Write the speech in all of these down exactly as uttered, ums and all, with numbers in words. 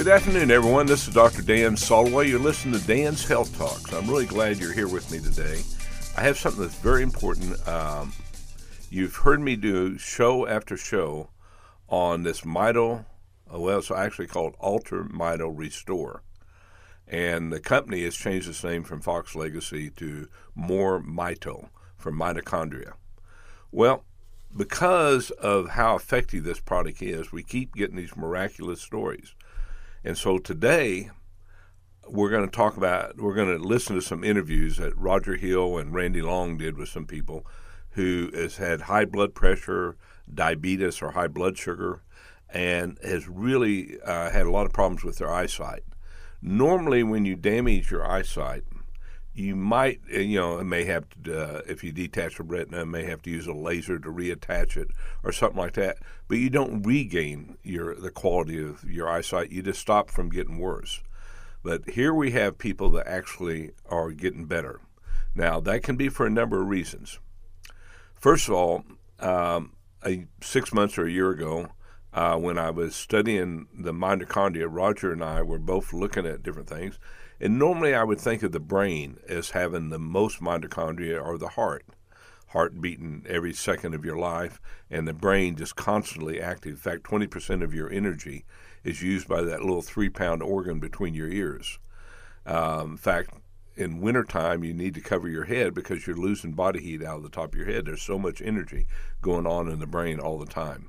Good afternoon, everyone. This is Doctor Dan Soloway. You're listening to Dan's Health Talks. I'm really glad you're here with me today. I have something that's very important. Um, you've heard me do show after show on this Mito, well, it's actually called Alter Mito Restore. And the company has changed its name from Fox Legacy to More Mito for mitochondria. Well, because of how effective this product is, we keep getting these miraculous stories. And so today, we're going to talk about, we're going to listen to some interviews that Roger Hill and Randy Long did with some people who has had high blood pressure, diabetes, or high blood sugar, and has really uh, had a lot of problems with their eyesight. Normally, when you damage your eyesight, you might, you know, it may have to, uh, if you detach the retina, may have to use a laser to reattach it or something like that. But you don't regain your the quality of your eyesight. You just stop from getting worse. But here we have people that actually are getting better. Now, that can be for a number of reasons. First of all, um, a, six months or a year ago, uh, when I was studying the mitochondria, Roger and I were both looking at different things. And normally I would think of the brain as having the most mitochondria, or the heart. Heart beating every second of your life, and the brain just constantly active. In fact, twenty percent of your energy is used by that little three-pound organ between your ears. Um, in fact, in wintertime, you need to cover your head because you're losing body heat out of the top of your head. There's so much energy going on in the brain all the time.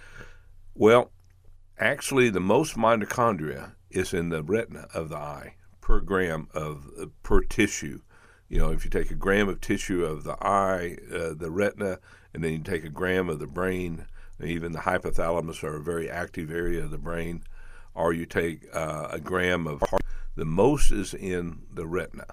Well, actually, the most mitochondria is in the retina of the eye, per gram of uh, per tissue. You know, if you take a gram of tissue of the eye, uh, the retina, and then you take a gram of the brain, and even the hypothalamus are a very active area of the brain, or you take uh, a gram of heart, the most is in the retina.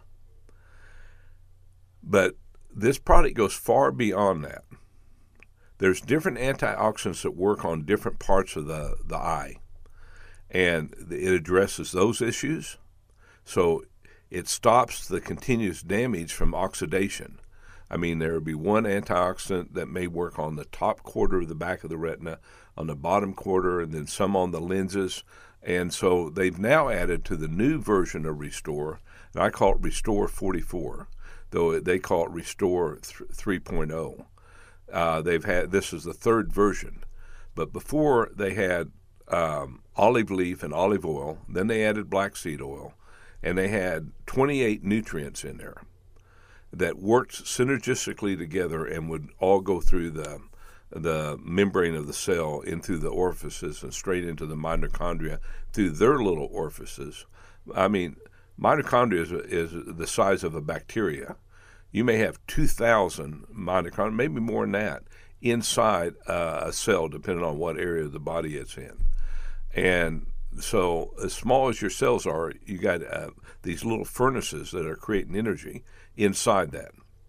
But this product goes far beyond that. There's different antioxidants that work on different parts of the, the eye, and it addresses those issues. So it stops the continuous damage from oxidation. I mean, there would be one antioxidant that may work on the top quarter of the back of the retina, on the bottom quarter, and then some on the lenses. And so they've now added to the new version of Restore, and I call it Restore forty-four, though they call it Restore three point oh. Uh, they've had, this is the third version. But before they had um, olive leaf and olive oil, then they added black seed oil, and they had twenty-eight nutrients in there that worked synergistically together and would all go through the the membrane of the cell in through the orifices and straight into the mitochondria through their little orifices. I mean, mitochondria is, is the size of a bacteria. You may have two thousand mitochondria, maybe more than that, inside uh, a cell, depending on what area of the body it's in. And so as small as your cells are, you got uh, these little furnaces that are creating energy inside that.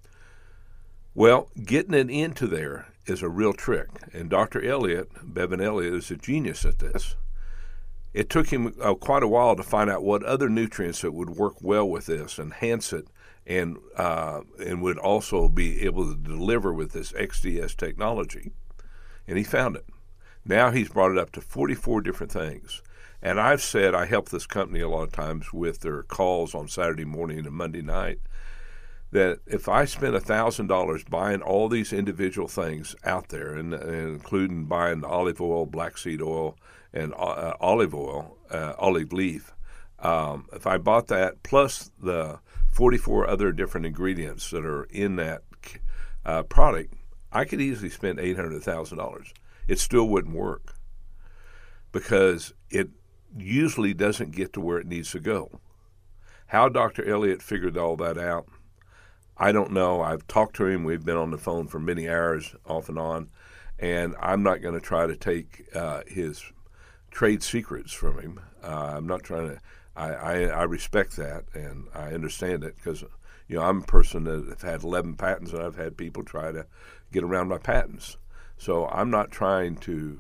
Well, getting it into there is a real trick. And Doctor Elliott, Bevan Elliott, is a genius at this. It took him uh, quite a while to find out what other nutrients that would work well with this, enhance it, and uh, and would also be able to deliver with this X D S technology. And he found it. Now he's brought it up to forty-four different things. And I've said I help this company a lot of times with their calls on Saturday morning and Monday night, that if I spend one thousand dollars buying all these individual things out there, and, and including buying the olive oil, black seed oil, and uh, olive oil, uh, olive leaf, um, if I bought that plus the forty-four other different ingredients that are in that uh, product, I could easily spend eight hundred thousand dollars. It still wouldn't work because it usually doesn't get to where it needs to go. How Doctor Elliott figured all that out, I don't know. I've talked to him. We've been on the phone for many hours off and on, and I'm not going to try to take uh, his trade secrets from him. Uh, I'm not trying to. I, I, I respect that, and I understand it because, you know, I'm a person that have had eleven patents, and I've had people try to get around my patents. So I'm not trying to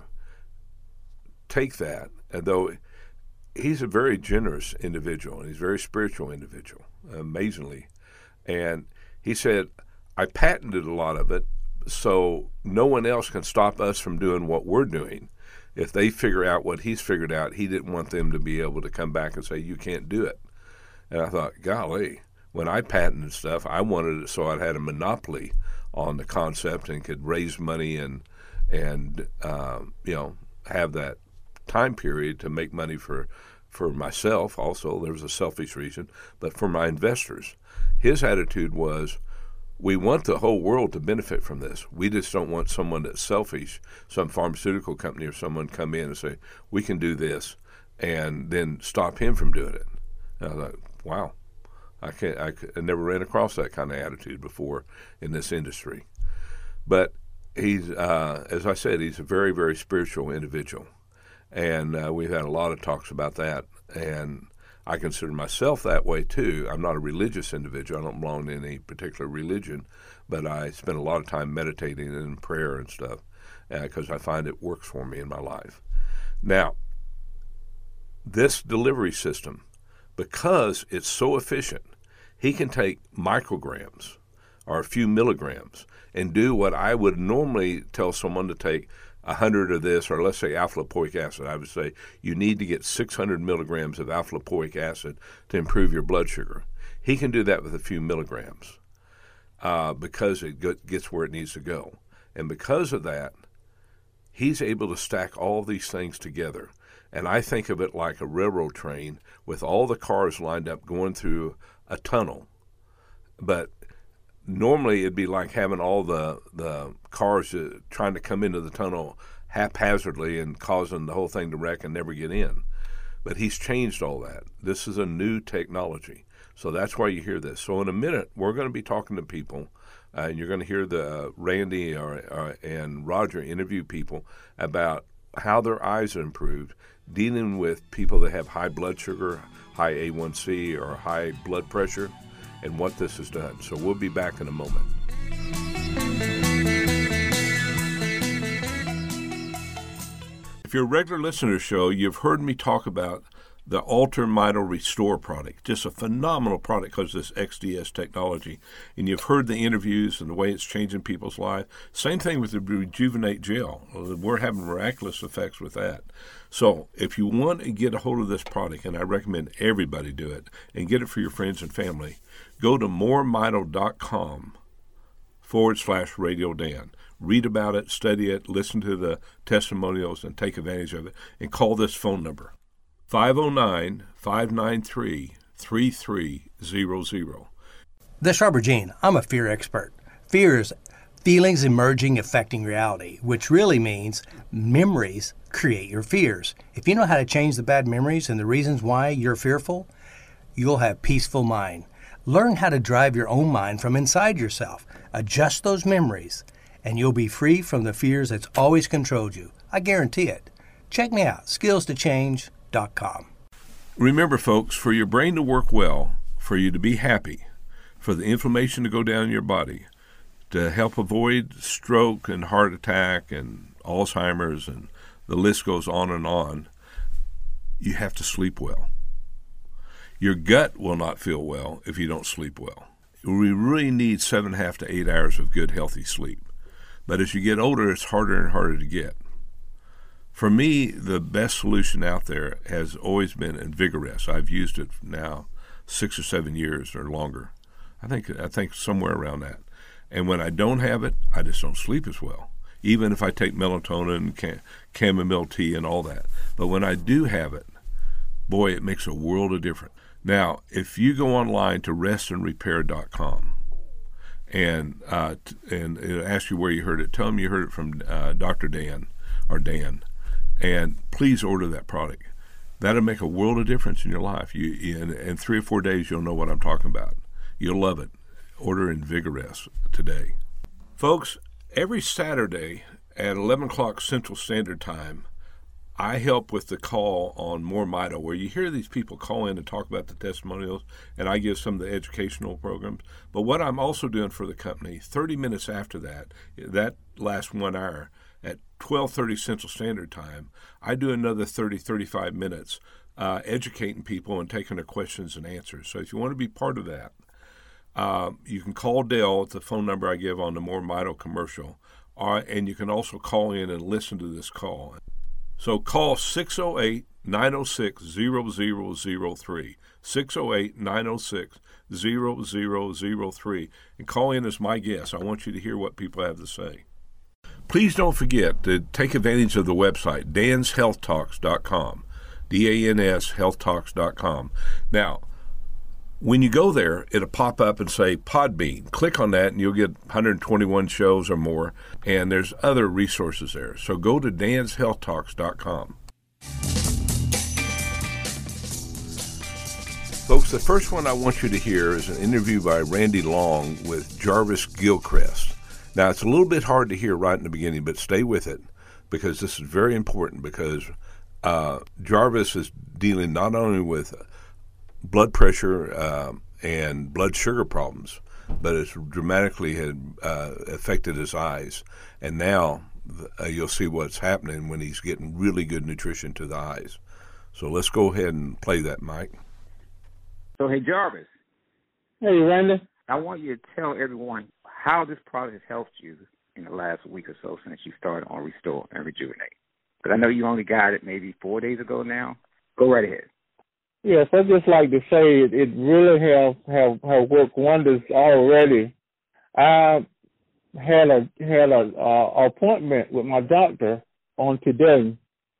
take that, although he's a very generous individual, and he's a very spiritual individual, amazingly. And he said, I patented a lot of it, so no one else can stop us from doing what we're doing. if they figure out what he's figured out, he didn't want them to be able to come back and say, you can't do it. And I thought, golly, when I patented stuff, I wanted it so I'd had a monopoly on the concept and could raise money and, and um, you know, have that time period to make money for, for myself. Also, there was a selfish reason, but for my investors. His attitude was, we want the whole world to benefit from this. We just don't want someone that's selfish, some pharmaceutical company or someone come in and say, we can do this, and then stop him from doing it. And I thought, wow, I can't. I, I never ran across that kind of attitude before in this industry. But he's, uh, as I said, he's a very, very spiritual individual, and uh, we've had a lot of talks about that. And I consider myself that way too. I'm not a religious individual. I don't belong to any particular religion, but I spend a lot of time meditating and in prayer and stuff because uh, I find it works for me in my life. Now, this delivery system, because it's so efficient, he can take micrograms or a few milligrams and do what I would normally tell someone to take one hundred of this, or let's say alpha-lipoic acid. I would say you need to get six hundred milligrams of alpha-lipoic acid to improve your blood sugar. He can do that with a few milligrams uh, because it gets where it needs to go. And because of that, he's able to stack all these things together. And I think of it like a railroad train with all the cars lined up going through a tunnel. But normally it'd be like having all the, the cars uh, trying to come into the tunnel haphazardly and causing the whole thing to wreck and never get in. But he's changed all that. This is a new technology. So that's why you hear this. So in a minute, we're going to be talking to people, uh, and you're going to hear the uh, Randy or, or, and Roger interview people about how their eyes are improved, dealing with people that have high blood sugar, high A one C, or high blood pressure, and what this has done. So we'll be back in a moment. If you're a regular listener to the show, you've heard me talk about the Alter Mito Restore product. Just a phenomenal product because of this X D S technology. And you've heard the interviews and the way it's changing people's lives. Same thing with the Rejuvenate Gel. We're having miraculous effects with that. So if you want to get a hold of this product, and I recommend everybody do it, and get it for your friends and family, go to moremito.com forward slash Radio Dan. Read about it, study it, listen to the testimonials, and take advantage of it. And call this phone number, five oh nine, five nine three, three three zero zero. This is Robert Gene. I'm a fear expert. Fear is feelings emerging affecting reality, which really means memories create your fears. If you know how to change the bad memories and the reasons why you're fearful, you'll have peaceful mind. Learn how to drive your own mind from inside yourself. Adjust those memories, and you'll be free from the fears that's always controlled you. I guarantee it. Check me out, skills to change dot com. Remember, folks, for your brain to work well, for you to be happy, for the inflammation to go down in your body, to help avoid stroke and heart attack and Alzheimer's, and the list goes on and on, you have to sleep well. Your gut will not feel well if you don't sleep well. We really need seven and a half to eight hours of good, healthy sleep. But as you get older, it's harder and harder to get. For me, the best solution out there has always been Invigorest. I've used it now six or seven years or longer. I think I think somewhere around that. And when I don't have it, I just don't sleep as well, even if I take melatonin, cam- chamomile tea, and all that. But when I do have it, boy, it makes a world of difference. Now, if you go online to rest and repair dot com and uh, t- and it'll ask you where you heard it, tell them you heard it from uh, Doctor Dan or Dan, and please order that product. That'll make a world of difference in your life. You in, in three or four days, you'll know what I'm talking about. You'll love it. Order Invigorest today. Folks, every Saturday at eleven o'clock Central Standard Time, I help with the call on More Mito, where you hear these people call in and talk about the testimonials, and I give some of the educational programs. But what I'm also doing for the company, thirty minutes after that, that last one hour, at twelve thirty Central Standard Time, I do another thirty, thirty-five minutes uh, educating people and taking their questions and answers. So if you want to be part of that, uh, you can call Dale at the phone number I give on the More Mito commercial, uh, and you can also call in and listen to this call. So call six oh eight, nine oh six, zero zero zero three, six oh eight, nine oh six, zero zero zero three, and call in as my guest. I want you to hear what people have to say. Please don't forget to take advantage of the website, dans health talks dot com, D A N S health talks dot com. Now, when you go there, it'll pop up and say Podbean. Click on that and you'll get one hundred twenty-one shows or more, and there's other resources there. So go to dans health talks dot com. Folks, the first one I want you to hear is an interview by Randy Long with Jarvis Gilchrist. Now, it's a little bit hard to hear right in the beginning, but stay with it because this is very important because uh, Jarvis is dealing not only with blood pressure uh, and blood sugar problems, but it's dramatically had uh, affected his eyes. And now uh, you'll see what's happening when he's getting really good nutrition to the eyes. So let's go ahead and play that, Mike. So, hey, Jarvis. Hey, Randy. I want you to tell everyone how this product has helped you in the last week or so since you started on Restore and Rejuvenate. Because I know you only got it maybe four days ago now. Go right ahead. Yes, I'd just like to say it, it really have, have, have worked wonders already. I had a had a uh, appointment with my doctor on today,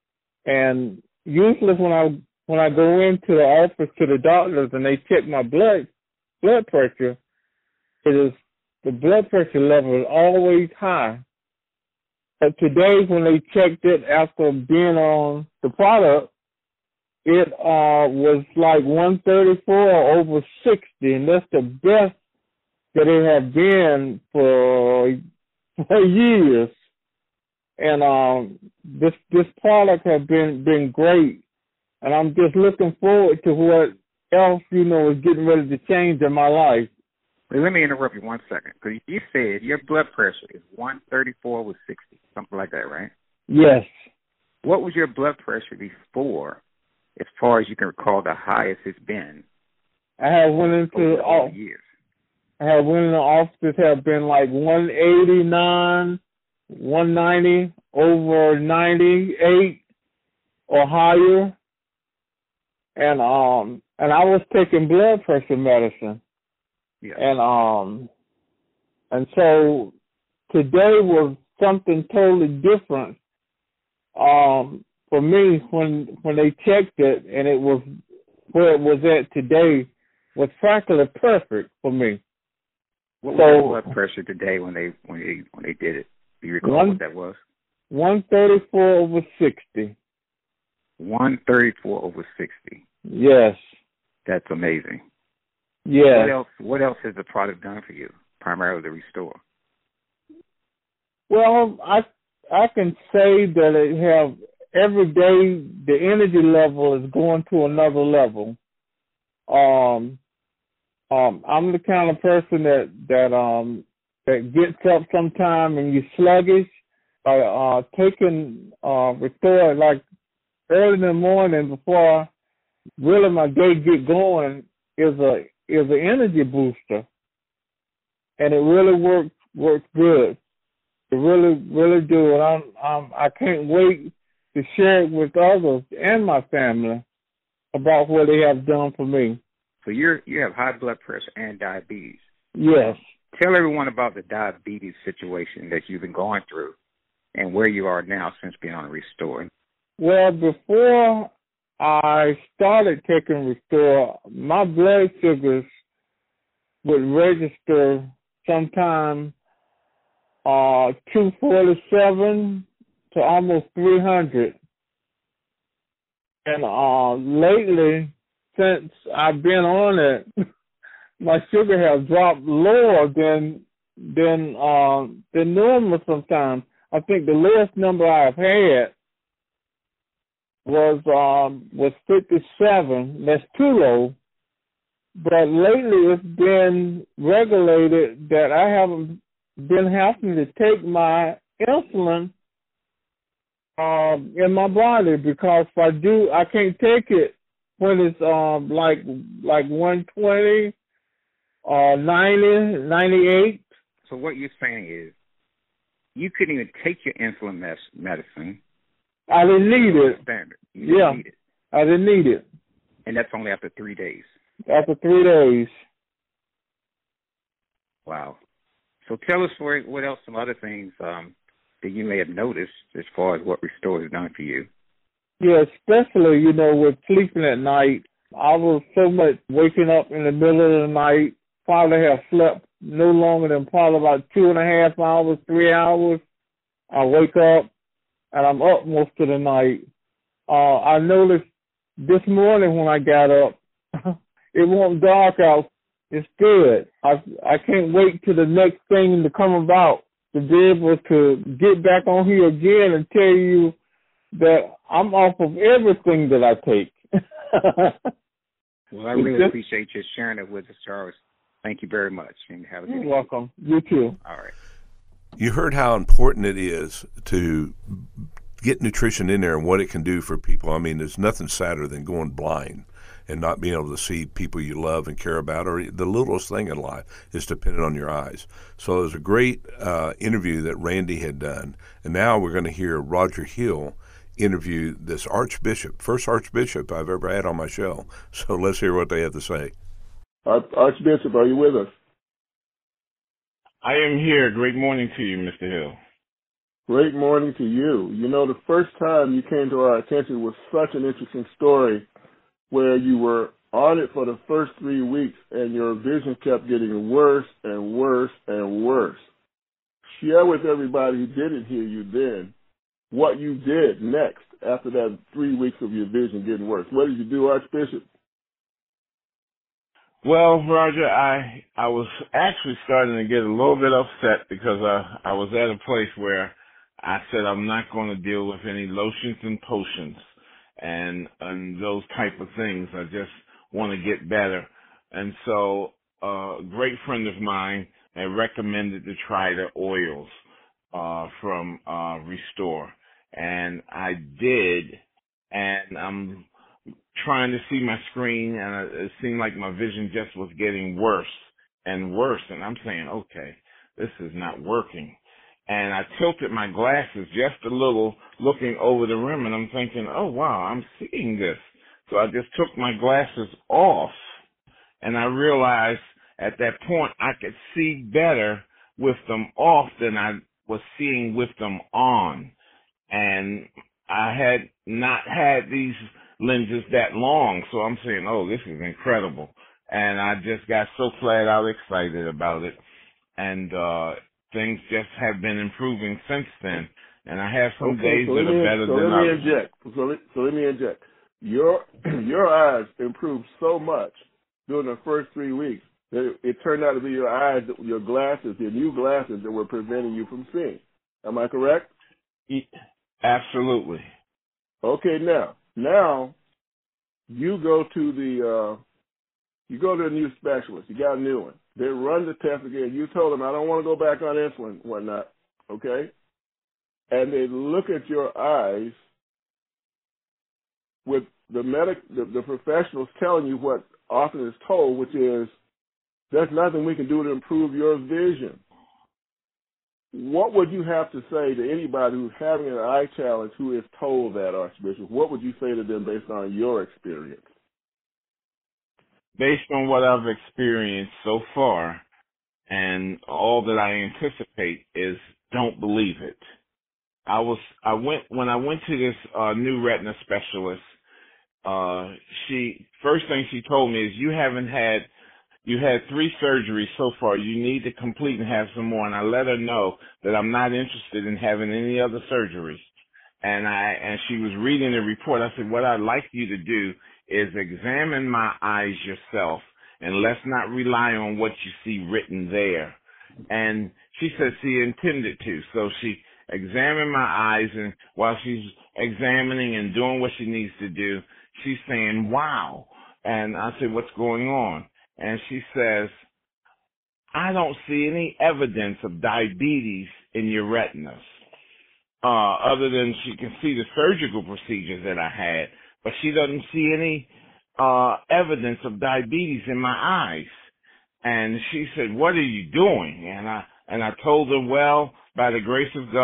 and usually when I when I go into the office to the doctors and they check my blood blood pressure, it is the blood pressure level is always high. But today, when they checked it after being on the product, it uh, was like one thirty-four over sixty, and that's the best that it had been for, for years. And um, this this product has been been great, and I'm just looking forward to what else you know is getting ready to change in my life. Let me interrupt you one second, because you said your blood pressure is one thirty-four over sixty, something like that, right? Yes. What was your blood pressure before, as far as you can recall, the highest it's been? I have went into all years. I have went in the offices have been like one eighty-nine, one ninety over ninety-eight or higher, and um and I was taking blood pressure medicine. Yeah. And um, and so today was something totally different. Um, for me, when when they checked it and it was where it was at today, was practically perfect for me. What so, was your blood pressure today when they when they when they did it? Do you recall one, what that was? One thirty-four over sixty. One thirty-four over sixty. Yes. That's amazing. Yeah. What else? What else has the product done for you? Primarily the Restore. Well, I I can say that it have every day the energy level is going to another level. Um, um, I'm the kind of person that that um that gets up sometime and you're sluggish. Uh, uh taking uh Restore like early in the morning before really my day get going is a is an energy booster, and it really works works good. It really really do, and I'm, I'm I can't wait to share it with others and my family about what they have done for me. So you're you have high blood pressure and diabetes. Yes. Tell everyone about the diabetes situation that you've been going through, and where you are now since being on Restore. Well, before I started taking Restore, my blood sugars would register sometime uh, two forty-seven to almost three hundred. And uh, lately, since I've been on it, my sugar has dropped lower than than uh, than normal sometimes. I think the lowest number I've had was um was fifty-seven. That's too low. But lately it's been regulated that I haven't been having to take my insulin um in my body, because if I do, I can't take it when it's um like like one twenty or ninety, ninety-eight. So what you're saying is you couldn't even take your insulin medicine I didn't need it. Standard. You didn't Yeah, need it. I didn't need it. And that's only after three days. After three days. Wow. So tell us for what else, some other things um, that you may have noticed as far as what Restore has done for you. Yeah, especially, you know, with sleeping at night. I was so much waking up in the middle of the night. Probably have slept no longer than probably about two and a half hours, three hours. I wake up and I'm up most of the night. Uh, I noticed this morning when I got up, it wasn't dark out. It's good. I I can't wait till the next thing to come about to be able to get back on here again and tell you that I'm off of everything that I take. Well, I really appreciate you sharing it with us, Charles. Thank you very much. And have a good You're evening. welcome. You too. All right. You heard how important it is to get nutrition in there and what it can do for people. I mean, there's nothing sadder than going blind and not being able to see people you love and care about, or the littlest thing in life is dependent on your eyes. So it was a great uh, interview that Randy had done. And now we're going to hear Roger Hill interview this Archbishop, first Archbishop I've ever had on my show. So let's hear what they have to say. Archbishop, are you with us? I am here. Great morning to you, Mister Hill. Great morning to you. You know, the first time you came to our attention was such an interesting story where you were on it for the first three weeks and your vision kept getting worse and worse and worse. Share with everybody who didn't hear you then what you did next after that three weeks of your vision getting worse. What did you do, Archbishop? Well, Roger, I I was actually starting to get a little bit upset because I, I was at a place where I said I'm not going to deal with any lotions and potions and and those type of things. I just want to get better. And so uh, a great friend of mine had recommended to try the oils uh, from uh, Restore. And I did, and I'm trying to see my screen, and it seemed like my vision just was getting worse and worse. And I'm saying, okay, this is not working. And I tilted my glasses just a little, looking over the rim, and I'm thinking, oh, wow, I'm seeing this. So I just took my glasses off, and I realized at that point I could see better with them off than I was seeing with them on. And I had not had these lenses that long, so I'm saying, oh, this is incredible. And I just got so flat out excited about it. And uh things just have been improving since then. And I have some okay, days so that me, are better so than let me others. Inject. So, let, so let me inject. Your your eyes improved so much during the first three weeks that it, it turned out to be your eyes, your glasses, your new glasses that were preventing you from seeing. Am I correct? Absolutely. Okay, now, now you go to the, uh, you go to a new specialist. You got a new one. They run the test again. You told them, I don't want to go back on insulin, whatnot, okay? And they look at your eyes with the medic, the, the professionals telling you what often is told, which is, there's nothing we can do to improve your vision. What would you have to say to anybody who's having an eye challenge who is told that, Archbishop? What would you say to them based on your experience? Based on what I've experienced so far and all that I anticipate is don't believe it. I was, I went, when I went to this uh, new retina specialist, uh, she, first thing she told me is you haven't had You had three surgeries so far. You need to complete and have some more. And I let her know that I'm not interested in having any other surgeries. And I and she was reading the report. I said, what I'd like you to do is examine my eyes yourself, and let's not rely on what you see written there. And she said she intended to. So she examined my eyes, and while she's examining and doing what she needs to do, she's saying, wow. And I said, what's going on? And she says, I don't see any evidence of diabetes in your retinas, uh, other than she can see the surgical procedures that I had, but she doesn't see any uh, evidence of diabetes in my eyes. And she said, what are you doing? And I and I told her, well, by the grace of God,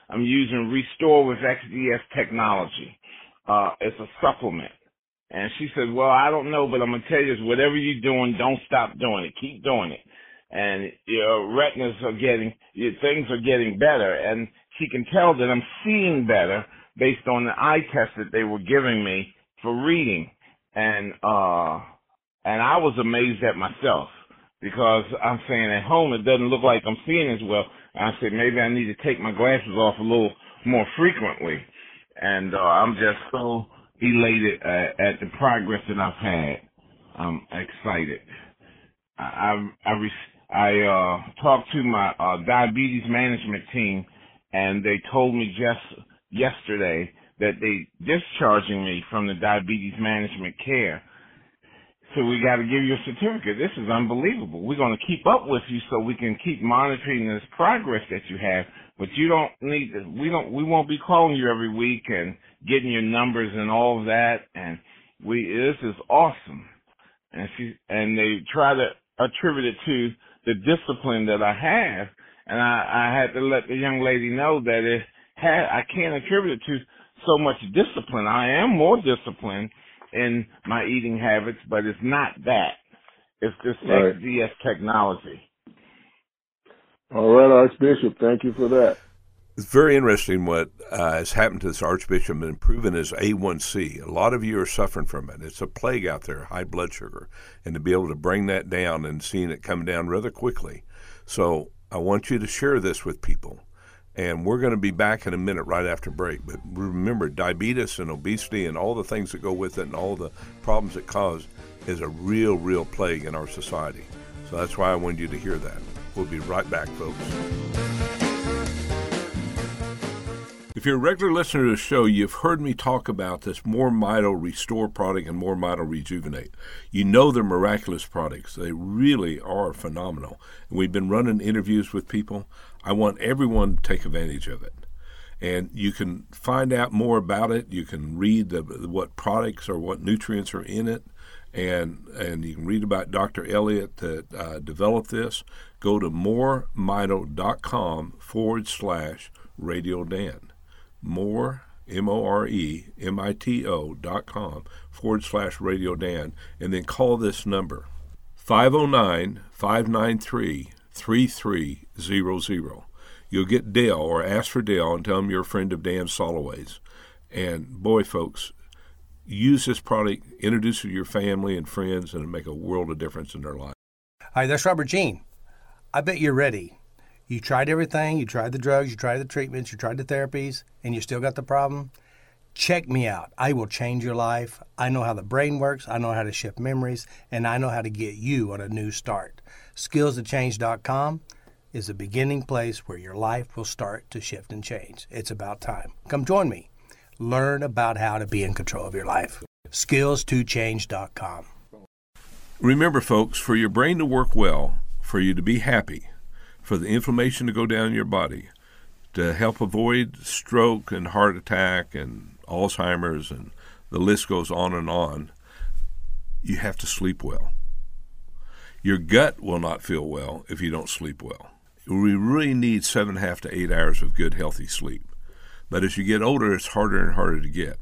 I'm using Restore with X D S technology. Uh, it's a supplement. And she said, well, I don't know, but I'm going to tell you this, whatever you're doing, don't stop doing it. Keep doing it. And your retinas are getting, your things are getting better. And she can tell that I'm seeing better based on the eye test that they were giving me for reading. And, uh, and I was amazed at myself because I'm saying at home it doesn't look like I'm seeing as well. I said, maybe I need to take my glasses off a little more frequently. And, uh, I'm just so elated uh, at the progress that I've had. I'm excited. I I, I, I uh, talked to my uh, diabetes management team, and they told me just yesterday that they discharging me from the diabetes management care. So we got to give you a certificate. This is unbelievable. We're going to keep up with you so we can keep monitoring this progress that you have. But you don't need to, we don't, we won't be calling you every week and getting your numbers and all of that. And we, this is awesome. And she, and they try to attribute it to the discipline that I have. And I, I had to let the young lady know that it had, I can't attribute it to so much discipline. I am more disciplined in my eating habits, but it's not that. It's this right. X D S technology. All right, Archbishop, thank you for that. It's very interesting what uh, has happened to this Archbishop and improving his A one C. A lot of you are suffering from it. It's a plague out there, high blood sugar, and to be able to bring that down and seeing it come down rather quickly. So I want you to share this with people. And we're going to be back in a minute right after break. But remember, diabetes and obesity and all the things that go with it and all the problems it causes is a real, real plague in our society. So that's why I wanted you to hear that. We'll be right back, folks. If you're a regular listener to the show, you've heard me talk about this More Mito Restore product and More Mito Rejuvenate. You know they're miraculous products. They really are phenomenal. And we've been running interviews with people. I want everyone to take advantage of it. And you can find out more about it. You can read the, what products or what nutrients are in it. And and you can read about Doctor Elliott that uh, developed this. Go to moremito.com forward slash Radio Dan. More, M O R E M I T O dot com forward slash Radio Dan. And then call this number, five oh nine, five nine three, three three zero zero. You'll get Dale, or ask for Dale and tell him you're a friend of Dan Soloway's. And boy, folks, use this product, introduce it to your family and friends, and it'll make a world of difference in their life. Hi, that's Robert Gene. I bet you're ready. You tried everything. You tried the drugs. You tried the treatments. You tried the therapies, and you still got the problem. Check me out. I will change your life. I know how the brain works. I know how to shift memories, and I know how to get you on a new start. skills to change dot com is a beginning place where your life will start to shift and change. It's about time. Come join me. Learn about how to be in control of your life. skills to change dot com. Remember, folks, for your brain to work well, for you to be happy, for the inflammation to go down in your body, to help avoid stroke and heart attack and Alzheimer's, and the list goes on and on, you have to sleep well. Your gut will not feel well if you don't sleep well. We really need seven and a half to eight hours of good, healthy sleep. But as you get older, it's harder and harder to get.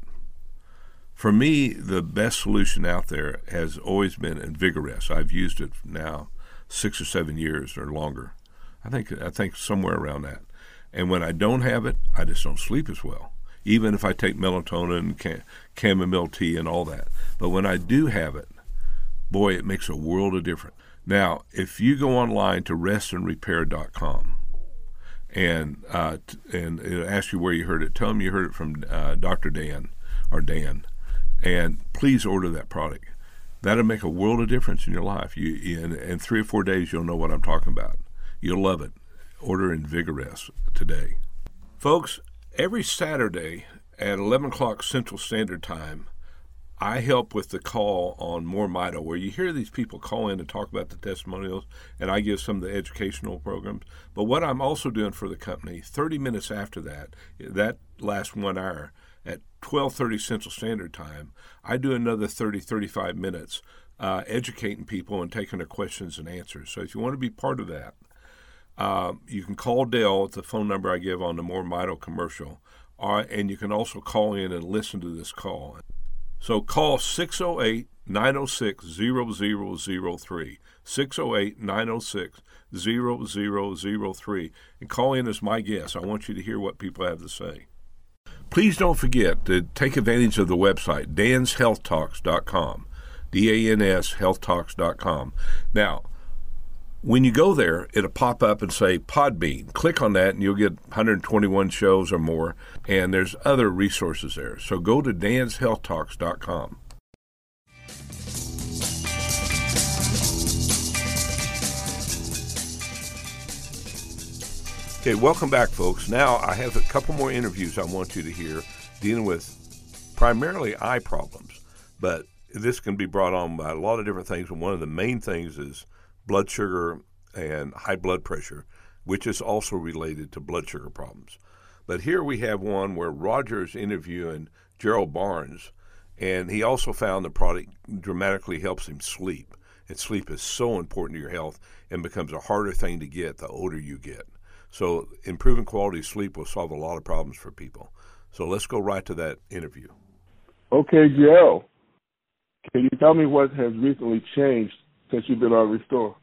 For me, the best solution out there has always been Invigorest. I've used it now six or seven years or longer. I think I think somewhere around that. And when I don't have it, I just don't sleep as well, even if I take melatonin, cam- chamomile tea, and all that. But when I do have it, boy, it makes a world of difference. Now, if you go online to rest and repair dot com and uh, and it'll ask you where you heard it, tell them you heard it from uh, Doctor Dan or Dan, and please order that product. That'll make a world of difference in your life. You in, in three or four days, you'll know what I'm talking about. You'll love it. Order Invigorest today. Folks, every Saturday at eleven o'clock Central Standard Time, I help with the call on More Mito, where you hear these people call in and talk about the testimonials, and I give some of the educational programs. But what I'm also doing for the company, thirty minutes after that, that last one hour, at twelve thirty Central Standard Time, I do another thirty, thirty-five minutes uh, educating people and taking their questions and answers. So if you want to be part of that, Uh, you can call Dale at the phone number I give on the More Mito commercial, uh, and you can also call in and listen to this call. So call six oh eight, nine oh six, zero zero zero three, six oh eight, nine oh six, zero zero zero three, and call in as my guest. I want you to hear what people have to say. Please don't forget to take advantage of the website, dans health talks dot com, D A N S health talks dot com. Now, when you go there, it'll pop up and say Podbean. Click on that and you'll get one hundred twenty-one shows or more, and there's other resources there. So go to dans health talks dot com. Okay, welcome back, folks. Now I have a couple more interviews I want you to hear dealing with primarily eye problems, but this can be brought on by a lot of different things, and one of the main things is blood sugar and high blood pressure, which is also related to blood sugar problems. But here we have one where Roger is interviewing Gerald Barnes, and he also found the product dramatically helps him sleep. And sleep is so important to your health and becomes a harder thing to get the older you get. So improving quality of sleep will solve a lot of problems for people. So let's go right to that interview. Okay, Gerald, can you tell me what has recently changed since you've been on Restore?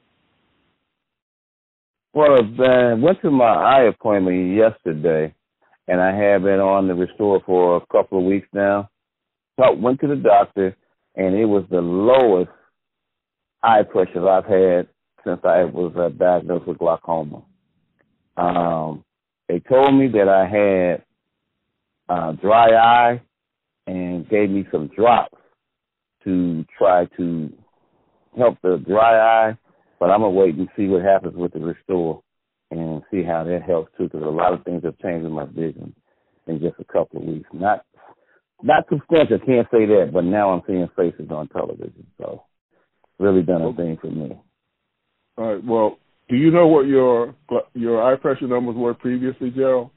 Well, I went to my eye appointment yesterday, and I have been on the Restore for a couple of weeks now. So I went to the doctor, and it was the lowest eye pressure I've had since I was uh, diagnosed with glaucoma. Um, they told me that I had uh, dry eye and gave me some drops to try to help the dry eye, but I'm going to wait and see what happens with the Restore and see how that helps too, because a lot of things have changed in my vision in just a couple of weeks. Not not substantial, can't say that, but now I'm seeing faces on television, so really done a thing for me. All right, well, do you know what your your eye pressure numbers were previously, Gerald?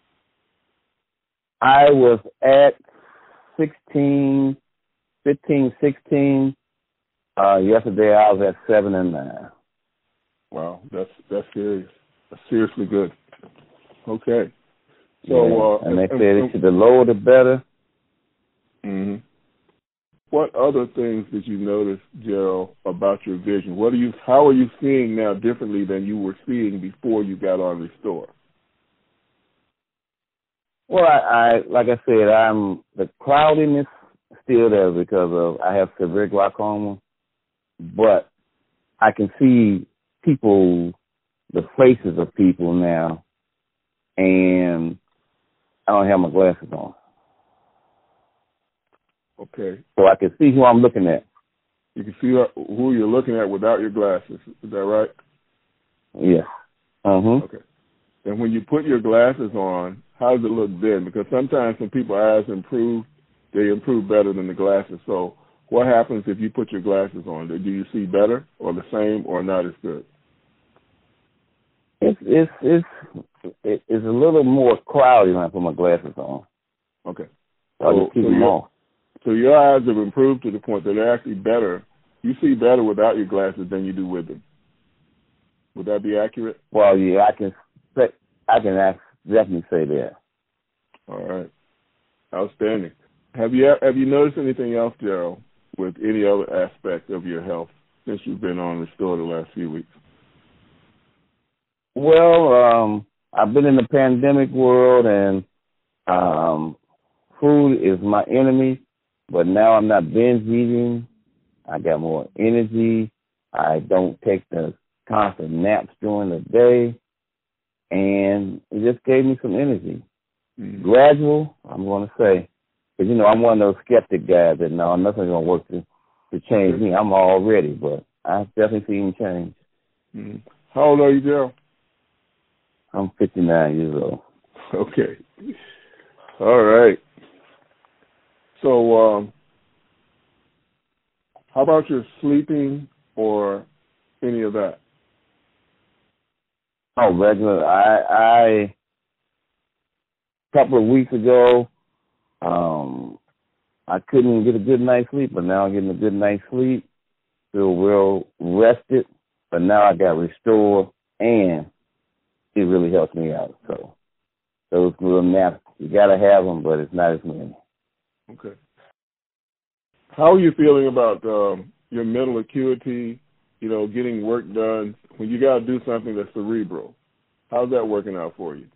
I was at sixteen, fifteen, sixteen. Uh, yesterday I was at seven and nine. Wow, that's that's serious. That's seriously good. Okay. So yeah. uh, and they and, said it should the lower the better. Mm-hmm. What other things did you notice, Gerald, about your vision? What are you? How are you seeing now differently than you were seeing before you got on Restore? Well, I, I like I said, I'm the cloudiness still there because of I have severe glaucoma, but I can see people, the faces of people now, and I don't have my glasses on. Okay. So I can see who I'm looking at. You can see who you're looking at without your glasses. Is that right? Yeah. Uh-huh. Okay. And when you put your glasses on, how does it look then? Because sometimes when people's eyes improve, they improve better than the glasses. So what happens if you put your glasses on? Do you see better or the same or not as good? It's it's it's it's a little more cloudy when I put my glasses on. Okay. So I'll just keep so them on. So your eyes have improved to the point that they're actually better. You see better without your glasses than you do with them. Would that be accurate? Well, yeah, I can say, I can definitely say that. All right. Outstanding. Have you have you noticed anything else, Gerald, with any other aspect of your health since you've been on Restore the last few weeks? Well, um, I've been in the pandemic world, and um, food is my enemy. But now I'm not binge eating. I got more energy. I don't take the constant naps during the day. And it just gave me some energy. Mm-hmm. Gradual, I'm going to say. Because, you know, I'm one of those skeptic guys that, no, nothing's going to work to, to change me. I'm all ready, but I've definitely seen change. Mm-hmm. How old are you, Gerald? I'm fifty-nine years old. Okay. All right. So, um, how about your sleeping or any of that? Oh, regular. I, I, a couple of weeks ago, um, I couldn't get a good night's sleep, but now I'm getting a good night's sleep. Feel well rested, but now I got Restore, and it really helps me out. So those little naps, you got to have them, but it's not as many. Okay. How are you feeling about um, your mental acuity, you know, getting work done when you got to do something that's cerebral? How's that working out for you?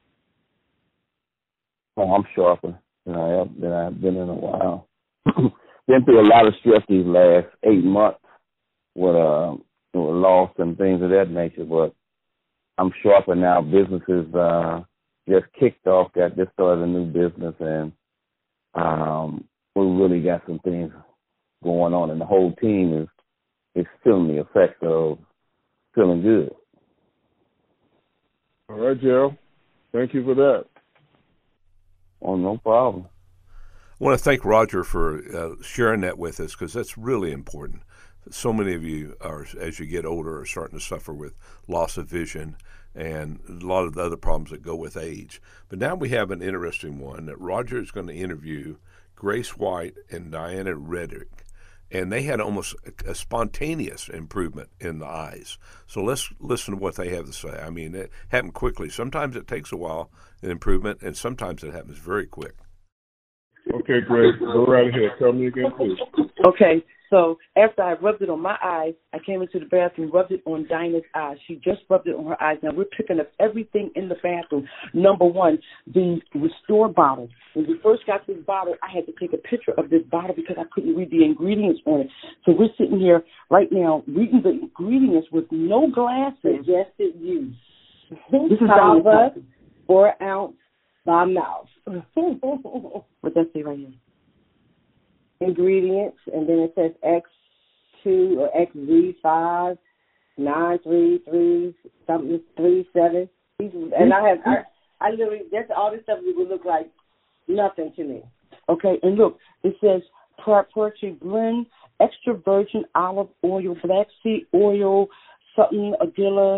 Oh, I'm sharper than I have than I've been in a while. Been through a lot of stress these last eight months with uh with loss and things of that nature, but I'm sharper now. Businesses uh just kicked off, got just started a new business, and um we really got some things going on, and the whole team is is feeling the effects of feeling good. All right, Gerald. Thank you for that. Oh, no problem. I want to thank Roger for uh, sharing that with us, because that's really important. So many of you are, as you get older, are starting to suffer with loss of vision and a lot of the other problems that go with age. But now we have an interesting one that Roger is going to interview Grace White and Diana Reddick, and they had almost a, a spontaneous improvement in the eyes. So let's listen to what they have to say. I mean, it happened quickly. Sometimes it takes a while, an improvement, and sometimes it happens very quick. Okay, Grace, go right ahead. Tell me again, please. Okay, so after I rubbed it on my eyes, I came into the bathroom, rubbed it on Dinah's eyes. She just rubbed it on her eyes. Now, we're picking up everything in the bathroom. Number one, the Restore bottle. When we first got this bottle, I had to take a picture of this bottle because I couldn't read the ingredients on it. So we're sitting here right now reading the ingredients with no glasses. Suggested use. This is Salva, four ounce by mouth. What does that say right here? Ingredients, and then it says X two or X Z five, nine three three something three seven. And I have I, I literally that's all this stuff would look like nothing to me. Okay, and look, it says proprietary blend, extra virgin olive oil, black seed oil, something agilla,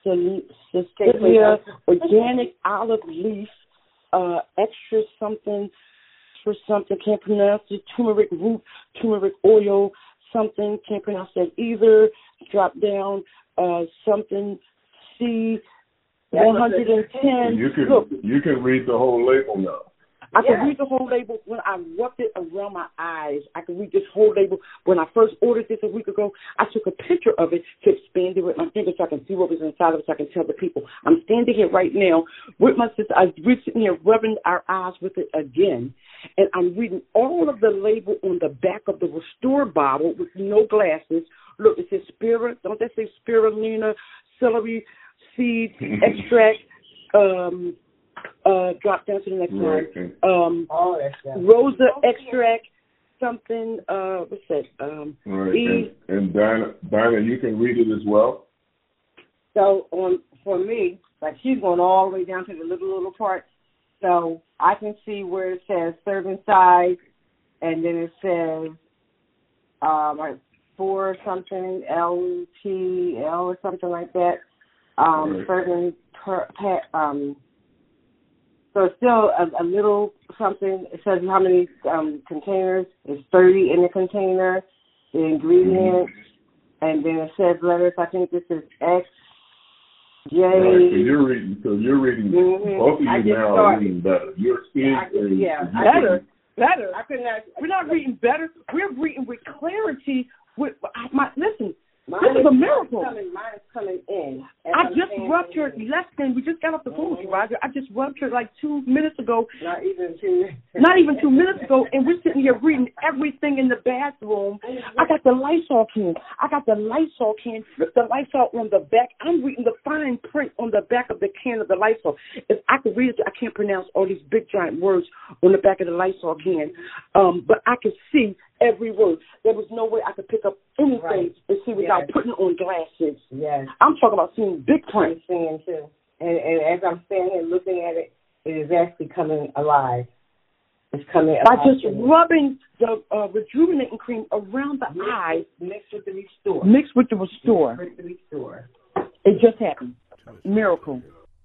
Cecilia, organic olive leaf, uh, extra something for something, can't pronounce it, turmeric root, turmeric oil, something, can't pronounce that either, drop down, uh, something, C, one hundred ten. You can, Look, you can read the whole label now. I Yeah. can read the whole label when I rubbed it around my eyes. I can read this whole label. When I first ordered this a week ago, I took a picture of it to expand it with my finger so I can see what was inside of it so I can tell the people. I'm standing here right now with my sister. I, we're sitting here rubbing our eyes with it again, and I'm reading all of the label on the back of the Restore bottle with no glasses. Look, it says Spira. Don't that say spirulina, celery seed extract, um... Uh, drop down to the next Right. one. Um, All that stuff. Rosa extract, something, uh, what's that? Um, Right. E. And, and Dinah, Dinah, you can read it as well. So on for me, like she's going all the way down to the little little part. So I can see where it says serving size, and then it says um, like four something L T L or something like that. Um, Right. serving per, per um. So it's still a, a little something. It says how many um, containers. It's thirty in the container. The ingredients, mm-hmm. and then it says letters. I think this is X, J. Right. So you're reading. So you're reading. Mm-hmm. Both of I you just now started. are reading better. You're seeing. Yeah, I, yeah, I better, better. I couldn't. We're not reading better. We're reading with clarity. With my listen. Mine This is a miracle. Coming, mine is coming in. I just rubbed her less than, we just got off the phone with you, Roger. I just rubbed her like two minutes ago. Not even two. Not even two minutes ago, and we're sitting here reading everything in the bathroom. I got the Lysol can. I got the Lysol can, the Lysol on the back. I'm reading the fine print on the back of the can of the Lysol. If I could read it, I can't pronounce all these big giant words on the back of the Lysol can, um, but I could see every word. There was no way I could pick up anything Right. and see without Yes. putting on glasses. Yes. I'm talking about seeing big print. I'm seeing too. And, and as I'm standing here looking at it, it is actually coming alive. It's coming By alive. just rubbing the uh, rejuvenating cream around the mixed eye, with, mixed with the Restore. mixed with the Restore. Mixed with the Restore. It just happened. Miracle.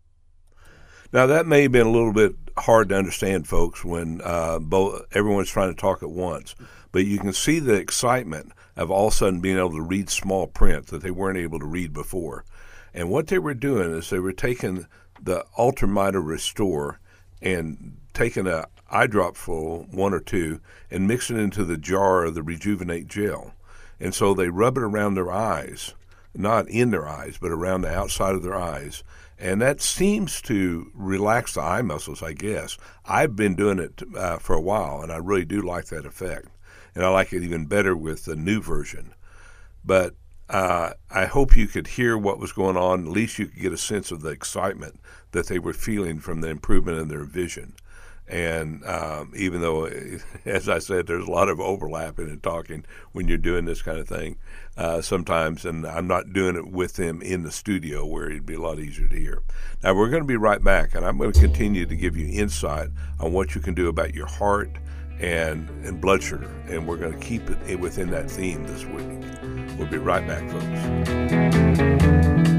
Now, that may have been a little bit hard to understand, folks, when uh, both everyone's trying to talk at once. But you can see the excitement of all of a sudden being able to read small print that they weren't able to read before. And what they were doing is they were taking the Ultramita Restore and taking a eye drop full, one or two, and mixing it into the jar of the Rejuvenate gel. And so they rub it around their eyes, not in their eyes, but around the outside of their eyes. And that seems to relax the eye muscles, I guess. I've been doing it uh, for a while, and I really do like that effect. And I like it even better with the new version. But uh, I hope you could hear what was going on. At least you could get a sense of the excitement that they were feeling from the improvement in their vision. And um, even though, as I said, there's a lot of overlap in it talking when you're doing this kind of thing uh, sometimes, and I'm not doing it with them in the studio where it'd be a lot easier to hear. Now, we're going to be right back, and I'm going to continue to give you insight on what you can do about your heart and, and blood sugar, and we're going to keep it within that theme this week. We'll be right back, folks.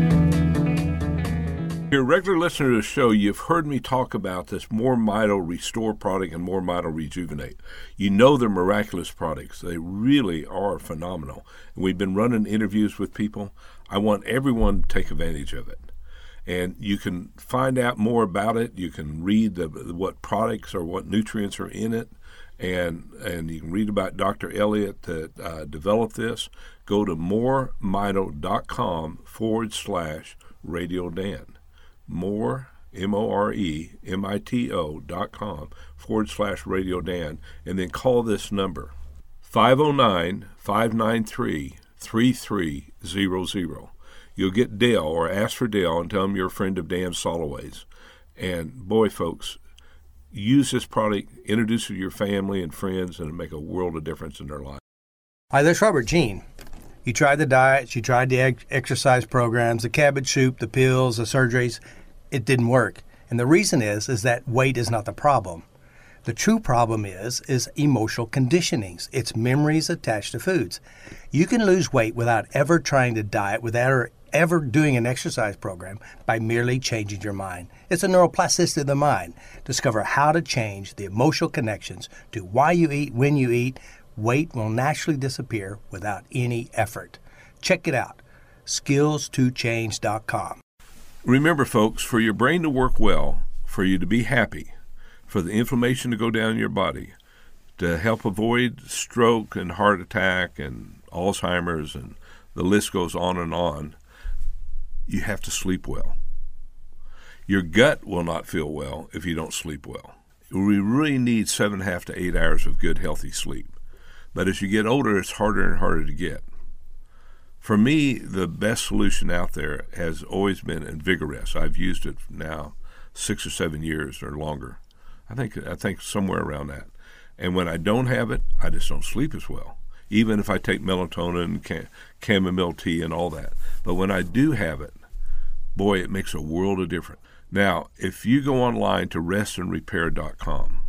If you're a regular listener to the show, you've heard me talk about this More Mito Restore product and More Mito Rejuvenate. You know they're miraculous products. They really are phenomenal. And we've been running interviews with people. I want everyone to take advantage of it. And you can find out more about it. You can read the, what products or what nutrients are in it. And and you can read about Doctor Elliott that uh, developed this. Go to moremito.com forward slash Radio Dan. More, M O R E, M I T O dot com forward slash Radio Dan, and then call this number, five oh nine, five nine three, three three zero zero. You'll get Dale, or ask for Dale, and tell him you're a friend of Dan Soloway's. And boy, folks, use this product, introduce it to your family and friends, and it'll make a world of difference in their life. Hi, this is Robert Gene. You tried the diets, you tried the ex- exercise programs, the cabbage soup, the pills, the surgeries. It didn't work. And the reason is, is that weight is not the problem. The true problem is, is emotional conditionings. It's memories attached to foods. You can lose weight without ever trying to diet, without ever doing an exercise program, by merely changing your mind. It's a neuroplasticity of the mind. Discover how to change the emotional connections to why you eat, when you eat. Weight will naturally disappear without any effort. Check it out, skills to change dot com. Remember, folks, for your brain to work well, for you to be happy, for the inflammation to go down in your body, to help avoid stroke and heart attack and Alzheimer's, and the list goes on and on, you have to sleep well. Your gut will not feel well if you don't sleep well. We really need seven and a half to eight hours of good, healthy sleep. But as you get older, it's harder and harder to get. For me, the best solution out there has always been Invigorest. I've used it now six or seven years or longer. I think I think somewhere around that. And when I don't have it, I just don't sleep as well, even if I take melatonin, cam- chamomile tea, and all that. But when I do have it, boy, it makes a world of difference. Now, if you go online to rest and repair dot com